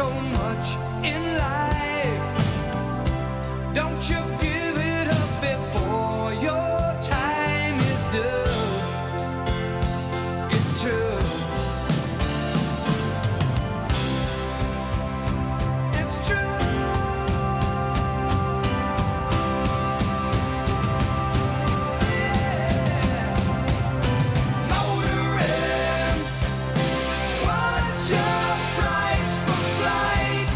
so much in life. Don't you give it up before your time is done. It's true. It's true. Motoring, what's your price for flight?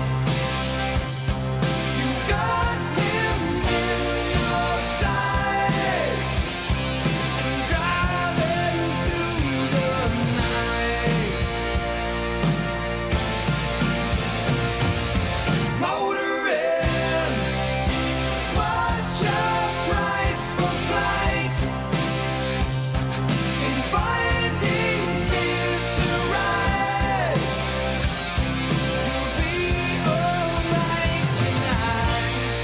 You got him in your sight, driving through the night. Motoring, what's your price for flight? In finding Mr. Right, you'll be alright tonight.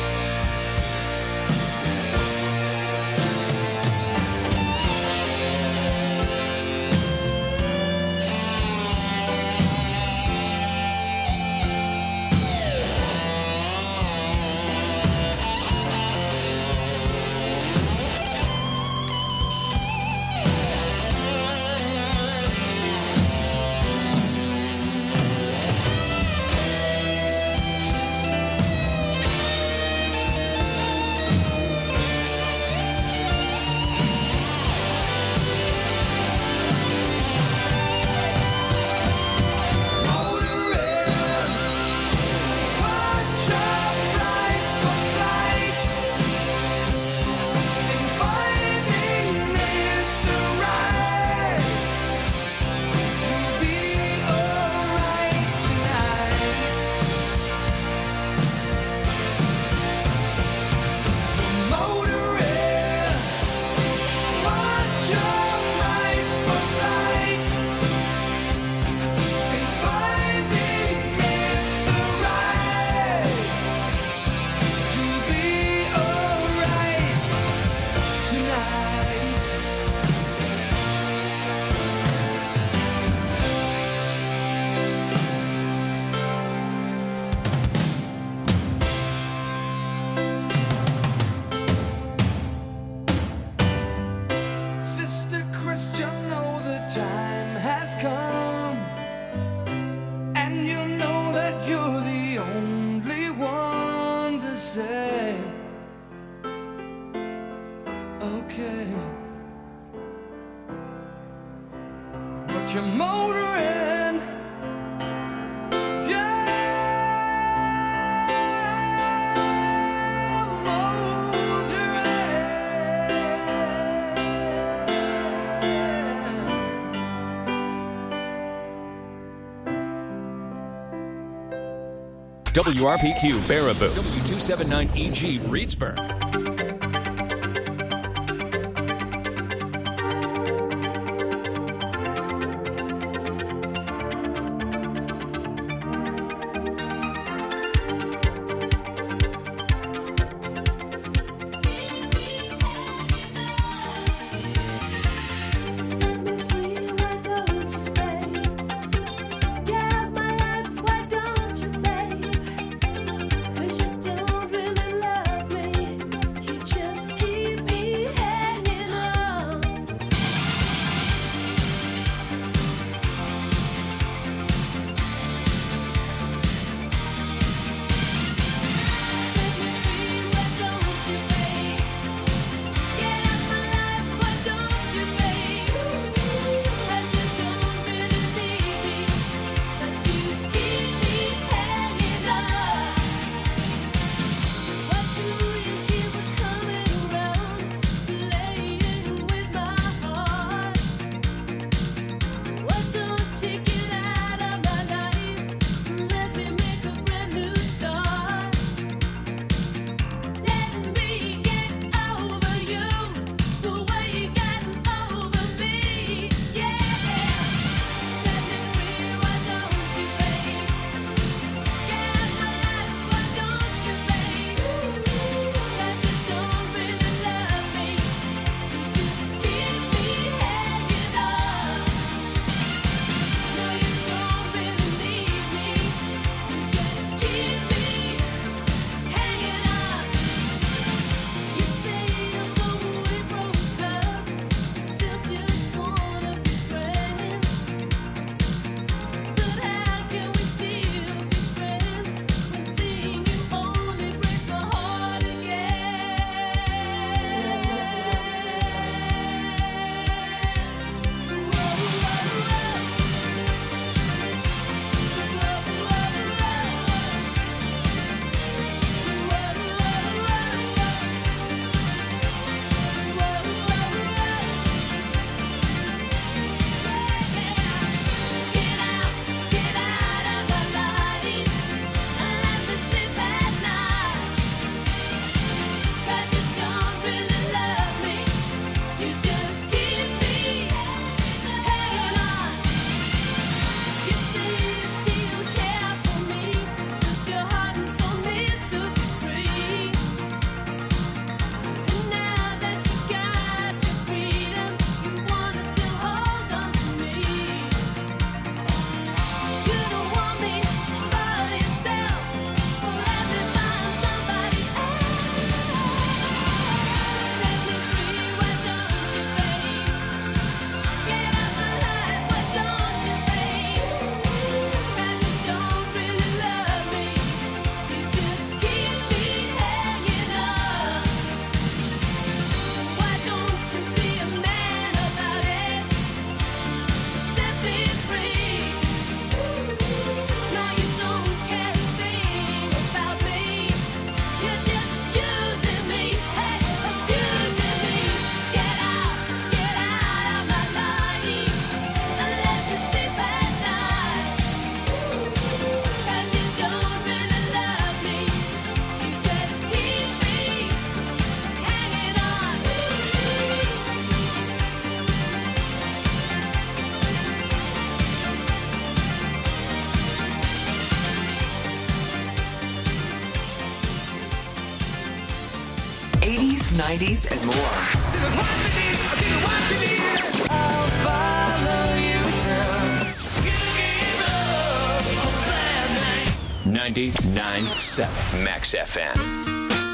Sister Christian, know the time has come, and you know that you're the only one to say, okay. But you're motoring, yeah, motoring. WRPQ Baraboo, W279EG Reedsburg. Set me free, why don't you, babe? Get my life, why don't you, babe? 'Cause you don't really love me. 90s, and more. I'll follow you till you give up on that night. 99.7 Max FM.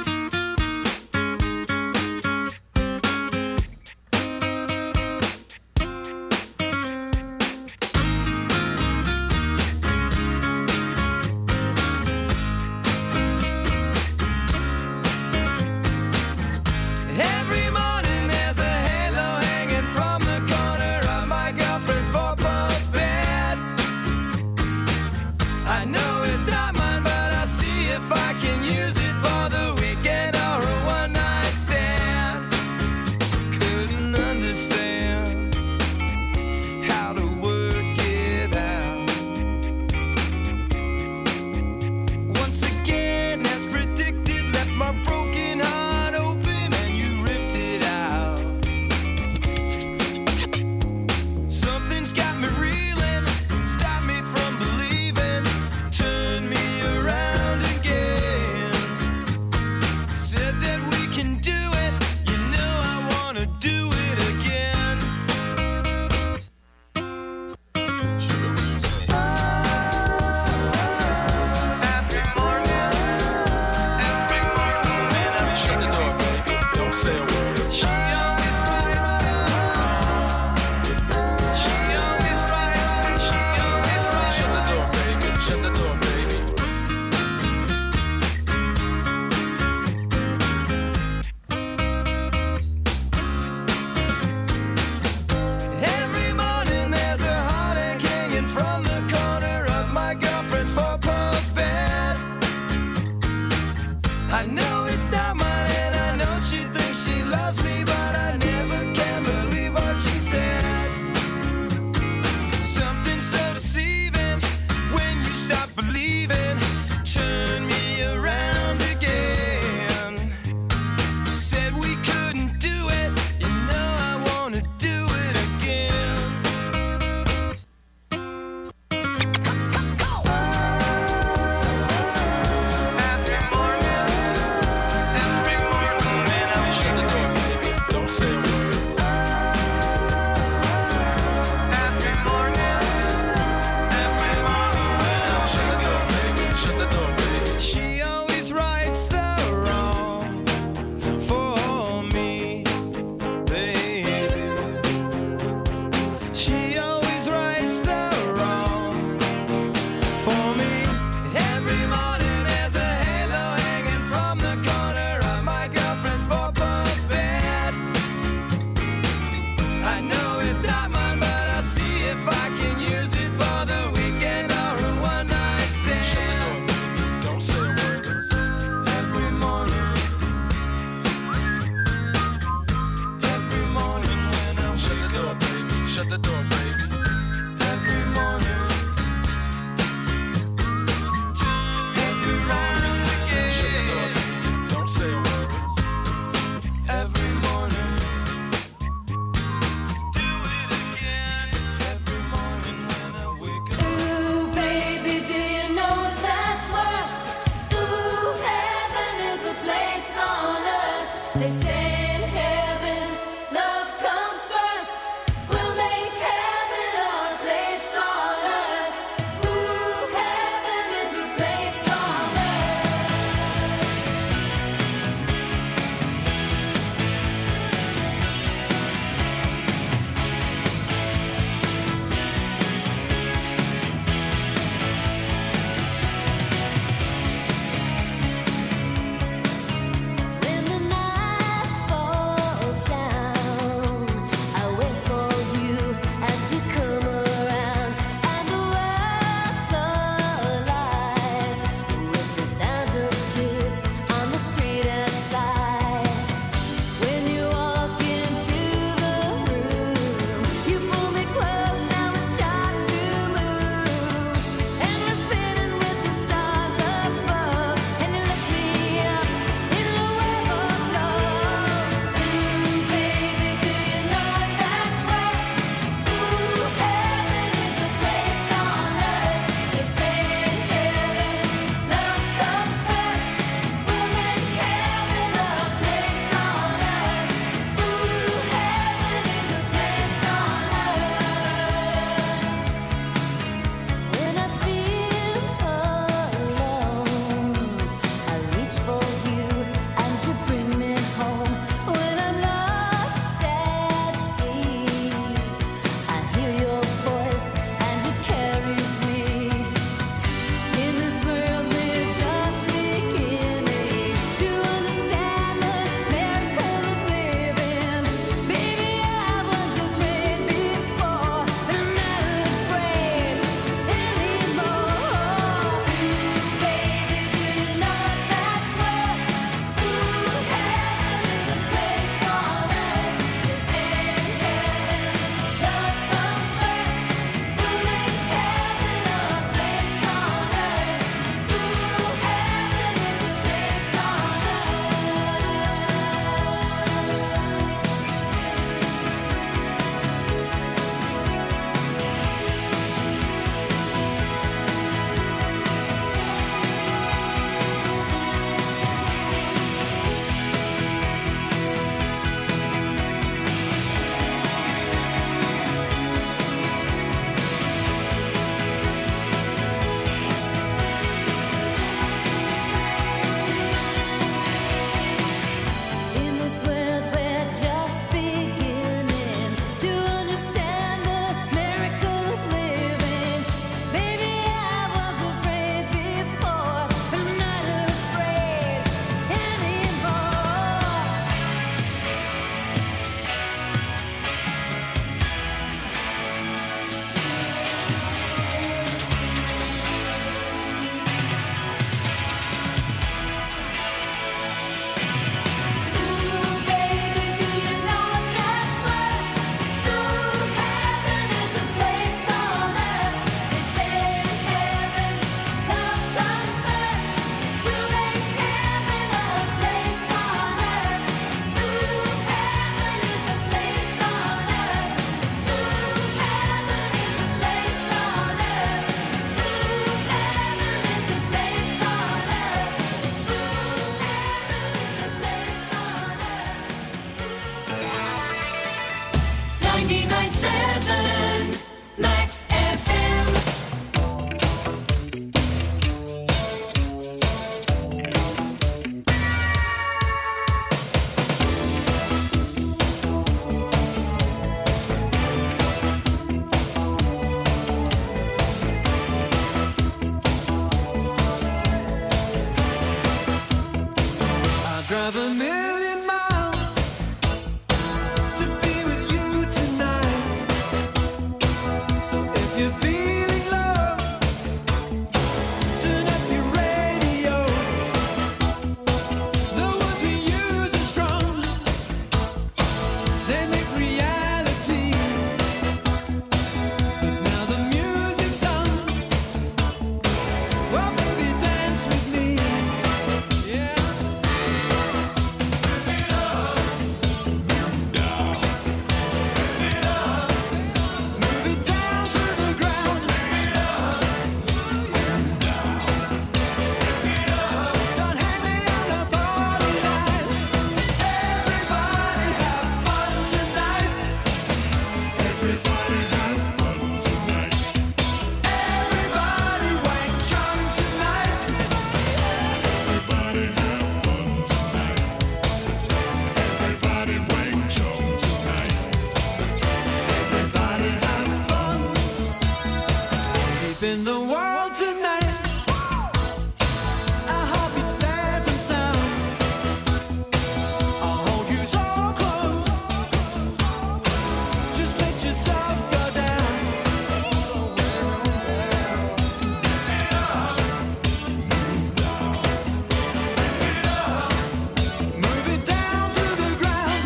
Every morning there's a halo hanging from the corner of my girlfriend's four-post bed. I know it's not mine, but I'll see if I can use it for the weekend or a one-night stand. Couldn't understand how to work it out. Once again, as predicted, left my broken heart open and you ripped it out. Something's got me reeling, stopped me from believing. Turn drive a million miles to be with you tonight. So if you're feeling love, turn up your radio. The words we use are strong, they make reality. But now the music's on. Well, baby, dance with me. Yeah. Move it down to the ground. Don't hang me on a party line. Everybody have fun tonight. Everybody have fun tonight. Everybody wake young tonight. Everybody have fun tonight. Everybody wake young tonight. Everybody have fun. Deep in the world tonight. Our heartbeat safe and sound. I'll hold you so close. Just let yourself go down. Move it down to the ground.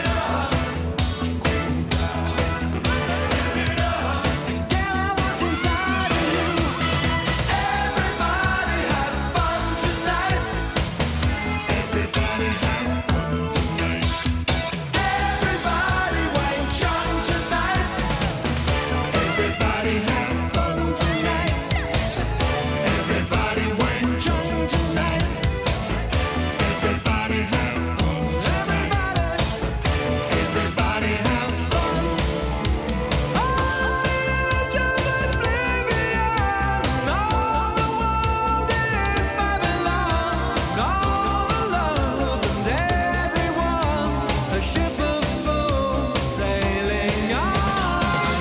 Get out what's inside of you. Everybody have fun tonight. Everybody have fun tonight. Everybody wake young tonight. Everybody have fun tonight. Everybody wake young tonight. Everybody have fun tonight. Everybody have fun. Oh, just oblivion. All the world is Babylon. All the love and everyone. A ship of fools sailing on.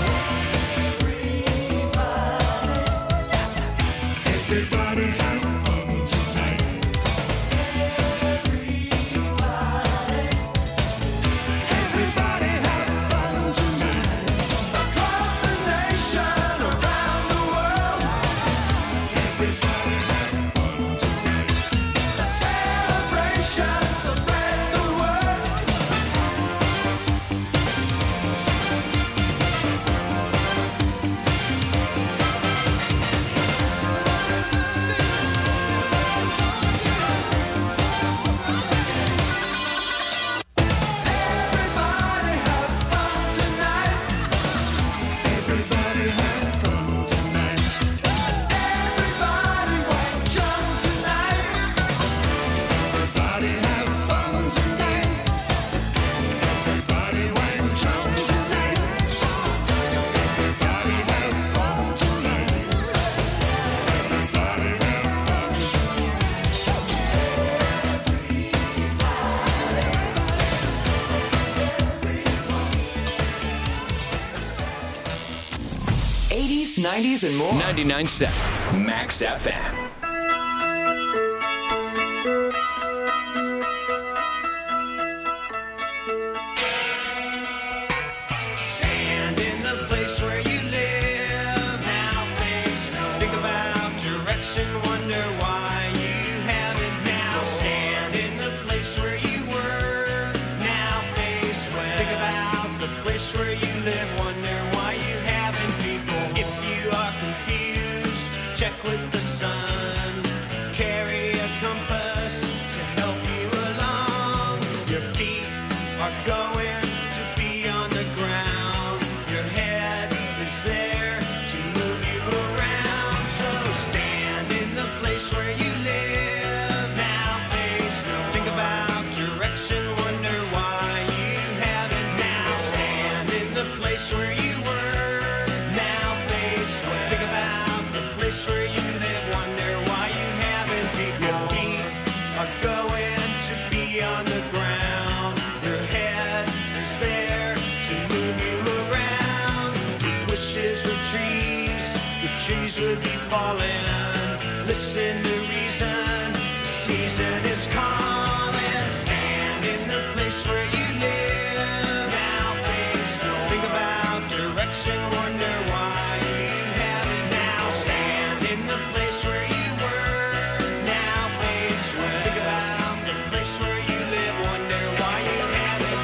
Everybody have fun tonight. Everybody have fun tonight. Across the nation, around the world. Everybody have fun tonight. A celebration, so spread the word. Everybody have fun tonight. Everybody have fun tonight. Everybody wake young tonight. Everybody have fun tonight. Everybody wake young tonight. Everybody have fun tonight. Everybody have fun. 80s, 90s, and more. 99.7 Max FM. Stand in the place where you live. Now face no. Think about direction. Wonder why you haven't now. Stand in the place where you were. Now face when. Think about the place where you live. Wonder why you haven't people. If you are confused, check with the sun. Carry a compass to help you along. Your feet are going to be on the ground. Your head is there to move you around. So stand in the place where you live. Now face no. Think about direction. Wonder why you haven't now. Stand in the place where you were. Now face where. Think about the place where you live. Wonder why you haven't. Your feet are going to be on the ground. Your head is there to move you around. With wishes of trees, the trees would be falling. Listen to reason, the season is calling. Stand place where you live. Now face north. Think about direction, wonder why you have it now. Stand in the place where you were. Now face west. Think about the place where you live, wonder why you have it.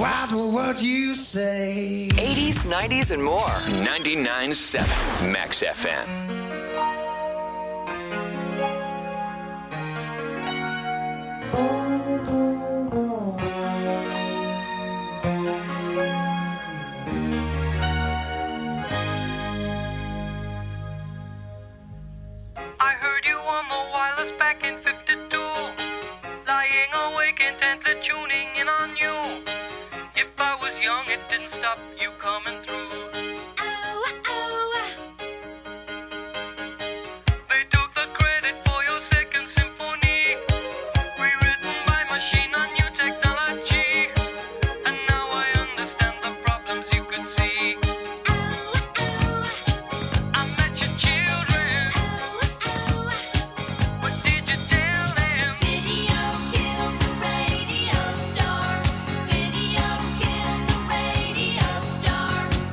matter what you say. 80s, 90s, and more. 99.7 Max FM. I heard you on the wireless back in 52, lying awake intently tuning in on you. If I was young, it didn't stop you coming through. They took the credit for your second symphony, rewritten by machine on new technology. And now I understand the problems you could see. I met your children. What did you tell them? Video killed the radio star. Video killed the radio star.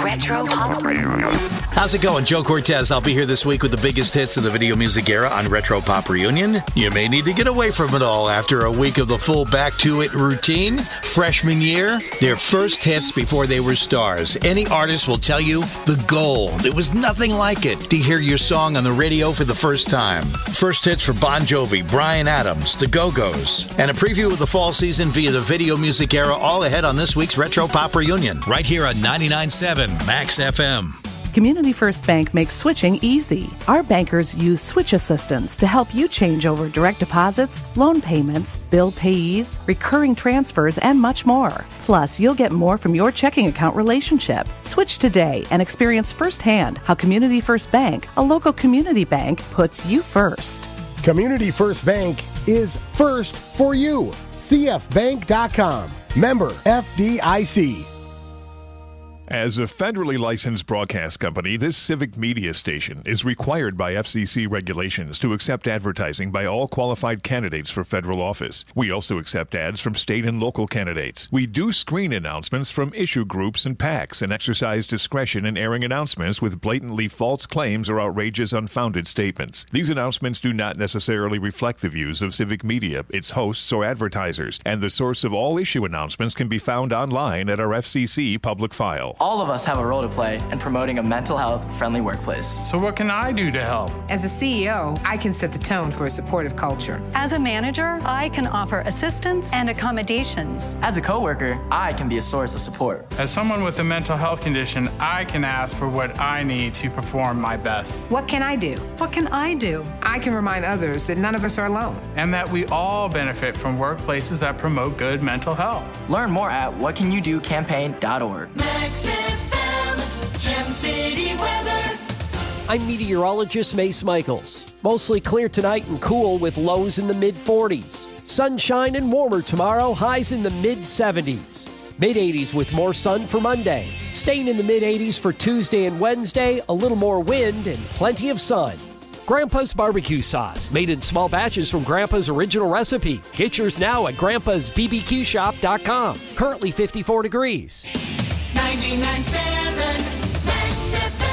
Retro Pop Reunion. How's it going? Joe Cortez. I'll be here this week with the biggest hits of the video music era on Retro Pop Reunion. You may need to get away from it all after a week of the full Back to It routine. Freshman year, their first hits before they were stars. Any artist will tell you the goal. There was nothing like it to hear your song on the radio for the first time. First hits for Bon Jovi, Bryan Adams, The Go-Go's, and a preview of the fall season via the video music era, all ahead on this week's Retro Pop Reunion, right here on 99.7 Max FM. Community First Bank makes switching easy. Our bankers use switch assistance to help you change over direct deposits, loan payments, bill payees, recurring transfers, and much more. Plus, you'll get more from your checking account relationship. Switch today and experience firsthand how Community First Bank, a local community bank, puts you first. Community First Bank is first for you. CFBank.com. Member FDIC. As a federally licensed broadcast company, this civic media station is required by FCC regulations to accept advertising by all qualified candidates for federal office. We also accept ads from state and local candidates. We do screen announcements from issue groups and PACs and exercise discretion in airing announcements with blatantly false claims or outrageous, unfounded statements. These announcements do not necessarily reflect the views of civic media, its hosts, or advertisers, and the source of all issue announcements can be found online at our FCC public file. All of us have a role to play in promoting a mental health friendly workplace. So what can I do to help? As a CEO, I can set the tone for a supportive culture. As a manager, I can offer assistance and accommodations. As a coworker, I can be a source of support. As someone with a mental health condition, I can ask for what I need to perform my best. What can I do? What can I do? I can remind others that none of us are alone. And that we all benefit from workplaces that promote good mental health. Learn more at whatcanyoudocampaign.org. Max FM, Gem City weather. I'm meteorologist Mace Michaels. Mostly clear tonight and cool with lows in the mid-40s. Sunshine and warmer tomorrow, highs in the mid-70s. Mid-80s with more sun for Monday. Staying in the mid-80s for Tuesday and Wednesday, a little more wind and plenty of sun. Grandpa's barbecue sauce, made in small batches from Grandpa's original recipe. Get yours now at grandpa'sbbqshop.com. Currently 54 degrees. 99.7 Max FM.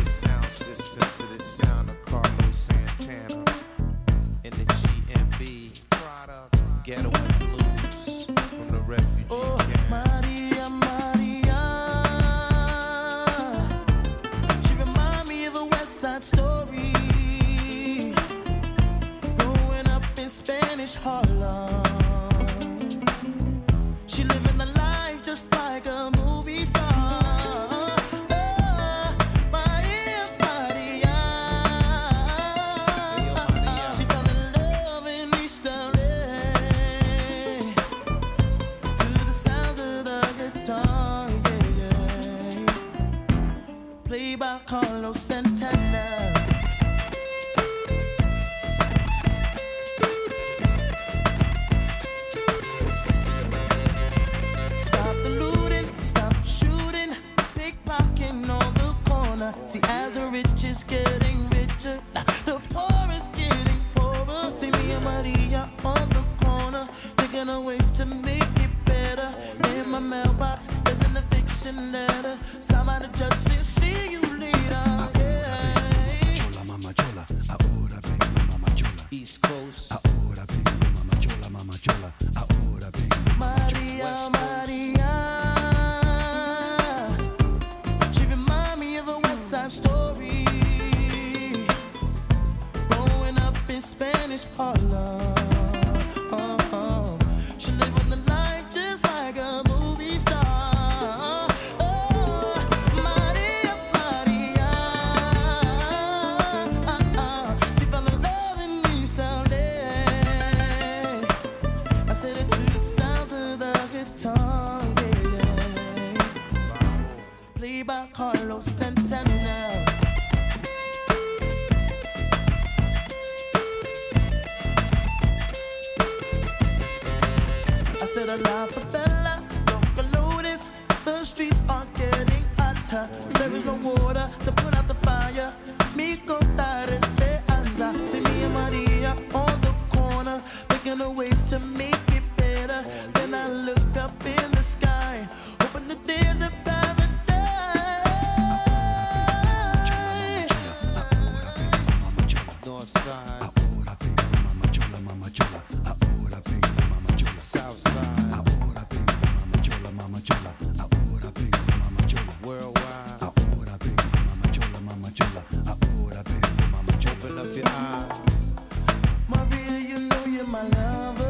your sound system to the sound of Carlos Santana in the GMB Ghetto and Blues from the refugee camp. Maria, Maria, she remind me of a West Side Story. Growing up in Spanish Harlem, she living the life just like a movie star. Maria, Maria, she fell in love in East LA to the sounds of the guitar, yeah, yeah. Played by Carlos Santana. Stop the looting, stop shooting, pickpocketing on the corner. See, as the rich is getting richer, the poor is getting poorer. See me and Maria on the corner, thinking of ways to make it better. In my mailbox, there's an eviction letter. Signed by the judge saying, see you later. Chola, mama chola, ahora vengo, mama chola. East Coast. Ahora vengo, mama chola, mama chola. Ahora vengo, mama chola. Maria, she remind me of a West Side Story. Growing up in Spanish Harlem, she live on the life just like a movie star. Maria, Maria, she fell in love in East LA. I said it to the sounds of the guitar, yeah. Played by Carlos Santana. I said a la favela, Loca Lotus, the streets are getting hotter. There is no water to put out the fire. Mi contar esperanza. See me and Maria on the corner, thinking of ways to make it better. Then I look up in the sky, hoping that there's a paradise. North side. Ahora vengo, mama chola, mama chola. Ahora vengo, mama chola. South side. Ahora vengo, mama chola, mama chola. Ahora vengo, mama chola. Worldwide. Ahora vengo, mama chola, mama chola. Ahora vengo, mama chola. Open up your eyes. Maria, you know you're my lover.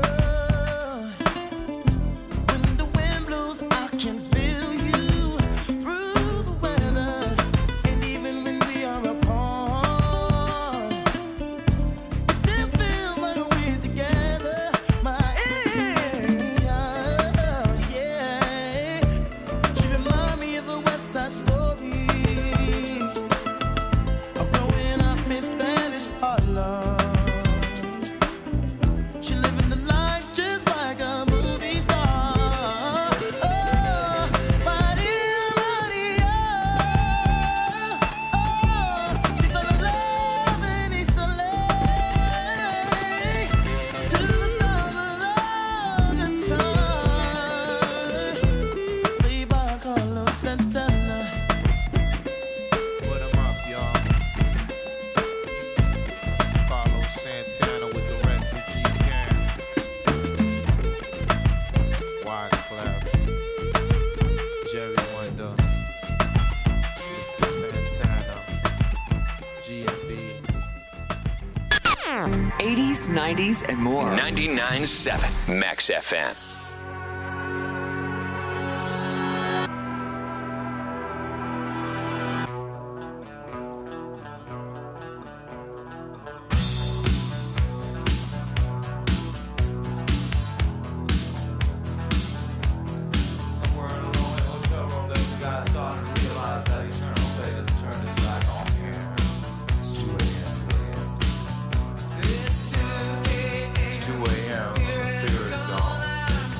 When the wind blows, I can feel you through the weather. And even when we are apart, we still feel like we're together. Maria, yeah. She remind me of a West Side Story. I'm growing up in Spanish Harlem. She living the life just like a movie star. Maria, Maria, she fell in love in East LA to the sound of the guitar. Played by Carlos Santana. Put 'em up, y'all. Carlos Santana with the refugee camp. Wyclef, Jerry Wonder, Mr. Santana, GMB. 80s, 90s, and more. 99.7 Max FM. Somewhere in a lonely hotel room, there's a guy starting to realize that eternal fate has turned its back on here. It's 2 a.m. It's 2 a.m. Fear is gone.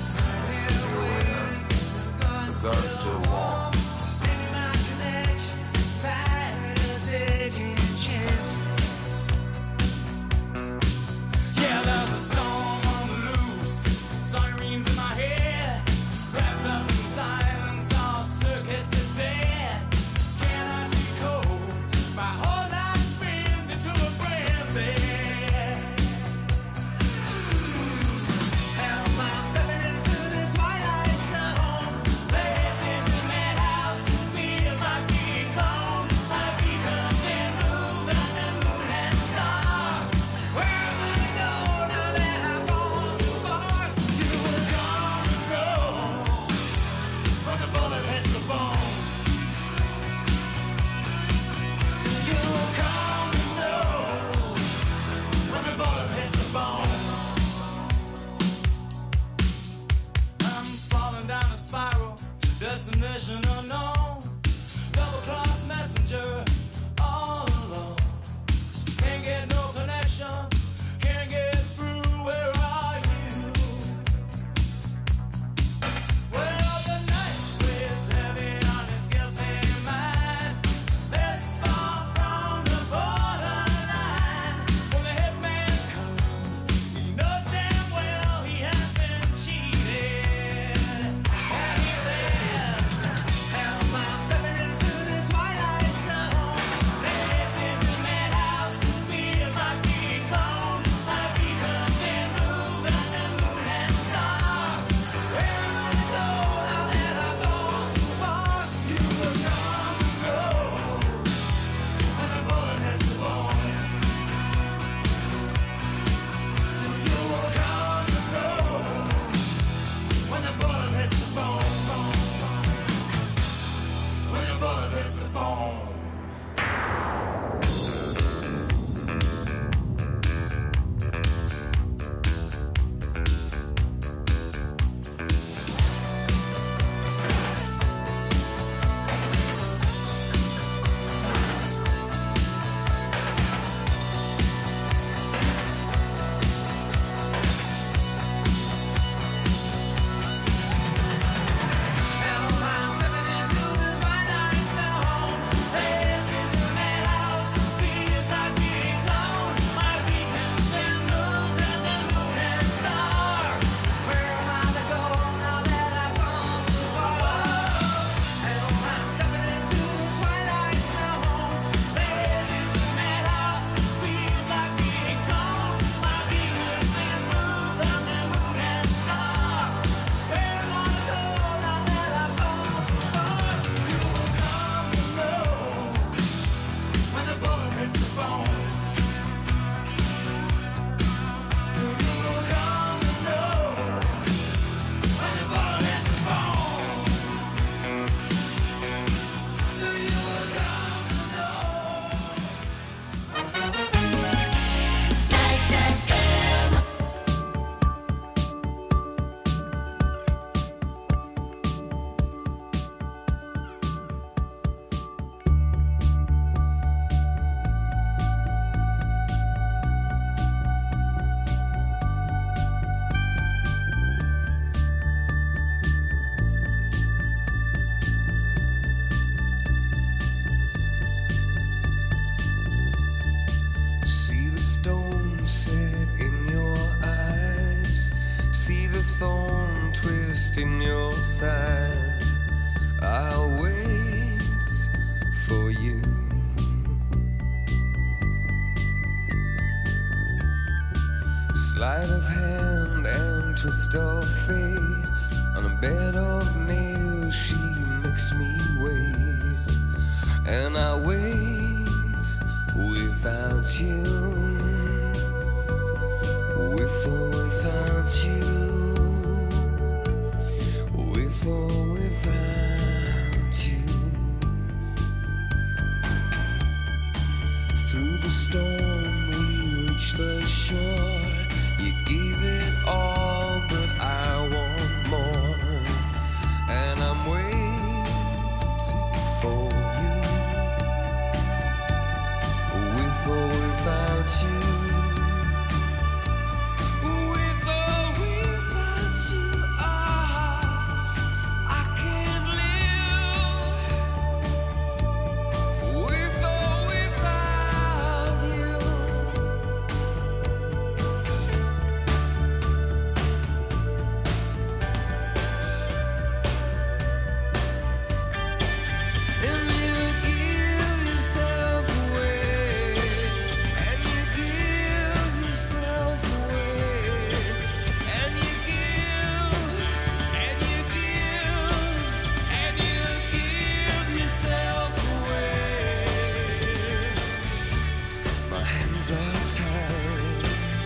has a bone. So you will come to know when the bone has a bone. So you will come to know. Max FM. See the stone set in your eyes. See the thorn twist in your side. I'll wait for you. Sleight of hand and twist of fate. On a bed of nails, she makes me wait. And I wait without you. With or without you. With or without you. Through the storm we reach the shore. You gave it all, but I want more. And I'm waiting for you. With or without you. With or without you. I can't live. With or without you. And you give yourself away. And you give yourself away. And you give. And you give. And you give yourself away. My hands are tied.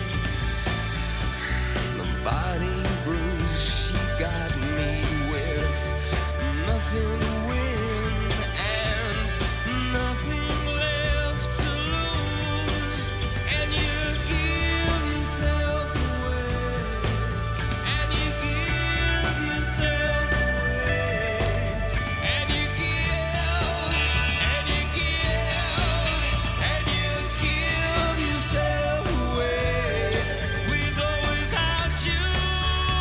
The body bruised. She got me with nothing to win and nothing left to lose. And you give yourself away. And you give yourself away. And you give. And you give. And you give yourself away. With or without you.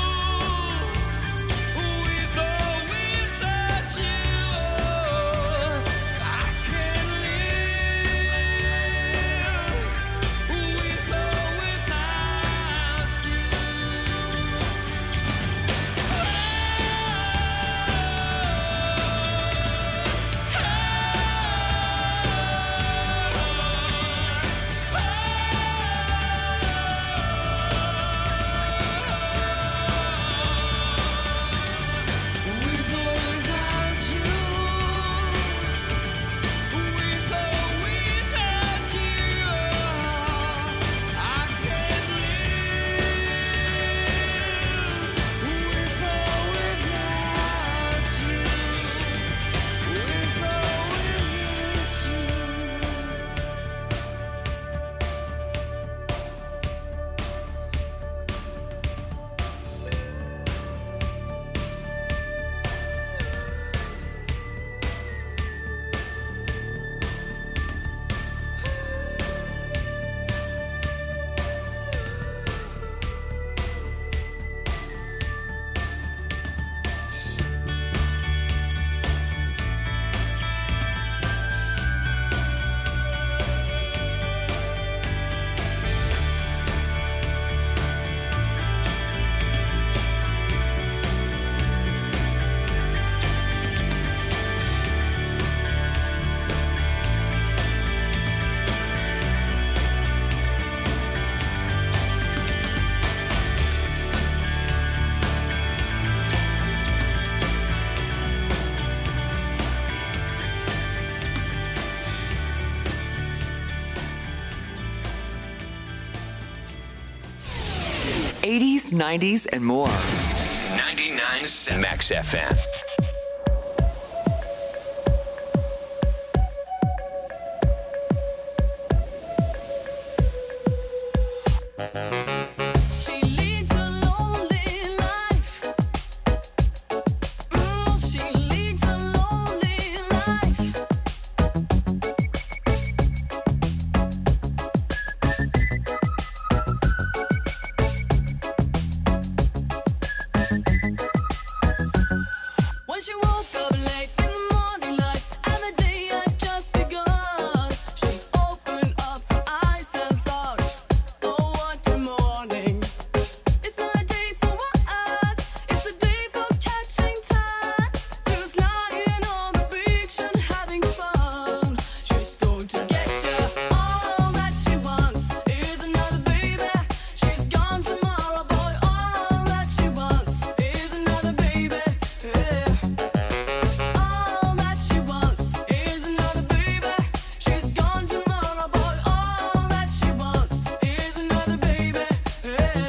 80s, 90s, and more. 99.7 Max FM. She leads a lonely life. She leads a lonely life. When she woke up late in the morning light and the day had just begun, she opened up her eyes and thought, oh, what a morning. It's not a day for what? It's a day for catching time. Just lying on the beach and having fun. She's going to get you. All that she wants is another baby. She's gone tomorrow, boy. All that she wants is another baby. Yeah. All that she wants is another baby. She's gone tomorrow, boy. All that she wants is another baby. Yeah.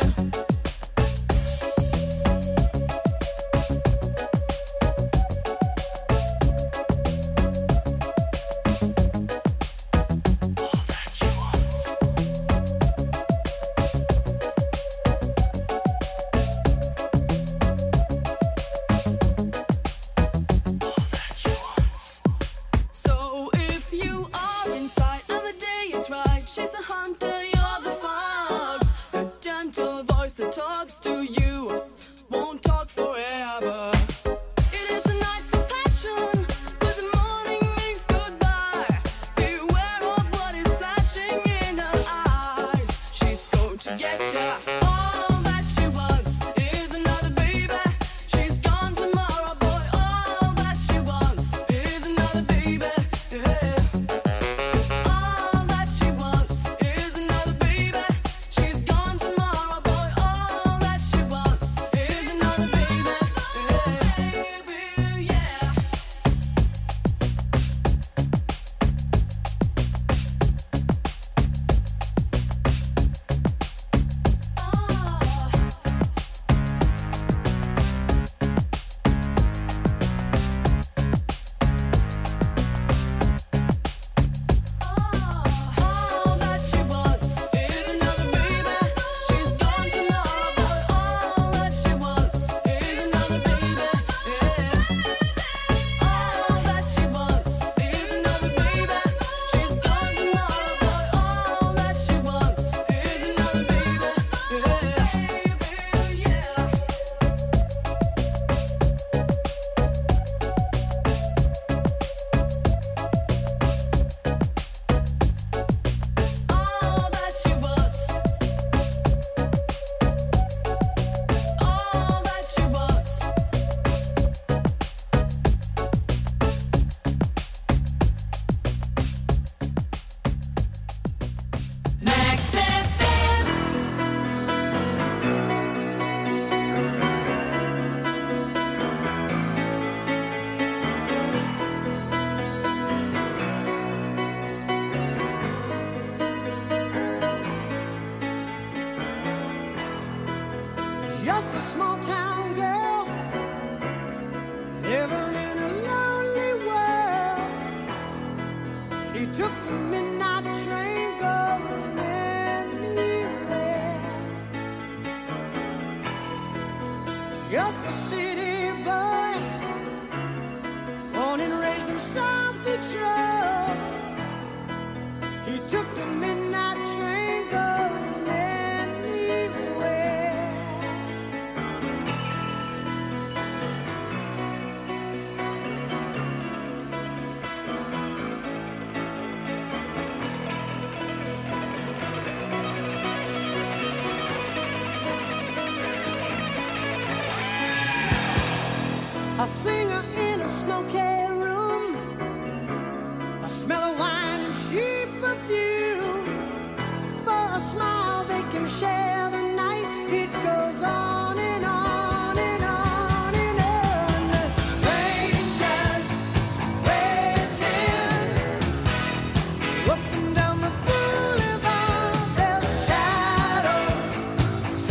So if you are inside and the day is right, she's the hunter, you're the fox. The gentle voice that talks to you won't talk forever. It is the night for passion, but the morning means goodbye. Beware of what is flashing in her eyes. She's going to get ya. All that she wants is another baby. She's gone tomorrow, boy. All that she wants is another baby. Yeah. All that she wants is another baby. She's gone tomorrow, boy. All that she wants is another baby. Yeah. All that she wants is another baby. She's gone tomorrow, boy. All that she wants is another baby. Yeah. All that she wants is another baby. She's gone tomorrow, boy. All that she wants is another baby. Yeah. All that she wants. All that she wants. Max FM. Just a small town girl living in a lonely world. She took the midnight train going anywhere. Just a city boy, born and raised in South Detroit. He took the midnight train going anywhere. A singer in a smoky